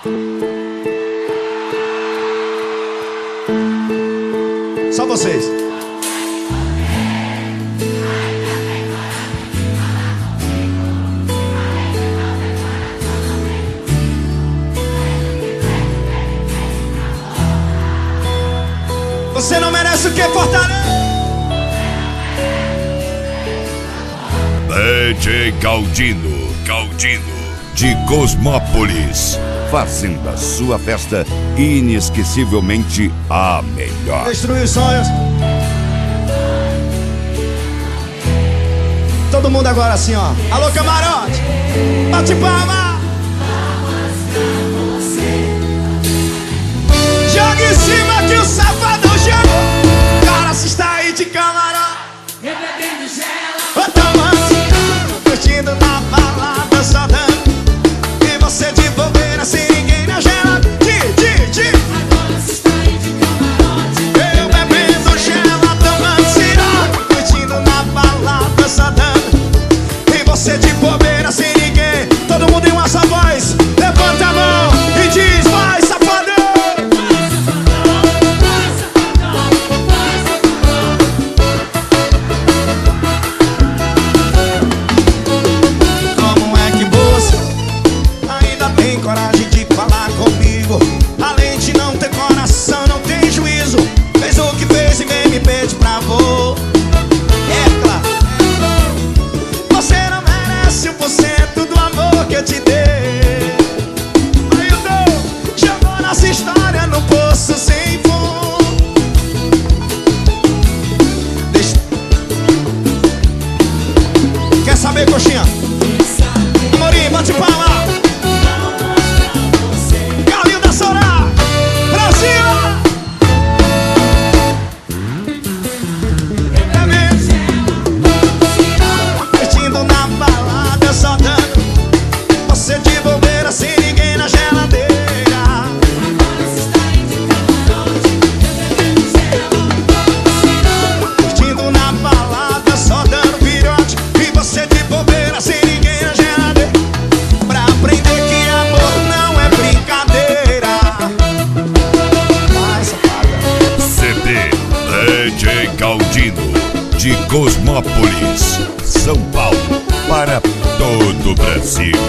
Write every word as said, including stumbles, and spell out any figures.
Só vocês. Você não merece o que, Fortaleza? D J Galdino, Galdino, de Cosmópolis, fazendo a sua festa inesquecivelmente a melhor. Destruir os sonhos. Todo mundo agora assim, ó. Alô, camarote, bate palma. Joga em cima que o safadão chegou. Cara, se está aí de camarote, bebendo gelo, tomando, curtindo na balada, só dando. E você de bobeira, sem ninguém na gela. Di, di, di. Agora se está aí de camarote, Eu bebendo gela, tomando ciroque, curtindo na balada, só dando. E você de bobeira, sem ninguém. Todo mundo em uma só voz. Levanta a mão e diz: vai, safadão. Como é que você ainda tem coragem de falar comigo? Além de não ter coração, não tem juízo. Fez o que fez e vem me pedir pra vô. É claro, você não merece um por cento do amor que eu te dei. Aí eu dou, jogou nossa história no poço sem fundo. Deixa... Quer saber, coxinha? Amorim, bate palma. Galinho da Sorá, Brasil. É mesmo. Curtindo na balada, só dando. Você de bobeira, sem ninguém na geladeira. agora se está aí de camarote, bebendo gelo, Curtindo na balada, só dando virote. E você de bobeira, sem ninguém na geladeira. Pra aprender que amor não é brincadeira. Vai, safada. C D D J Galdino, de Cosmópolis, São Paulo, para todo o Brasil.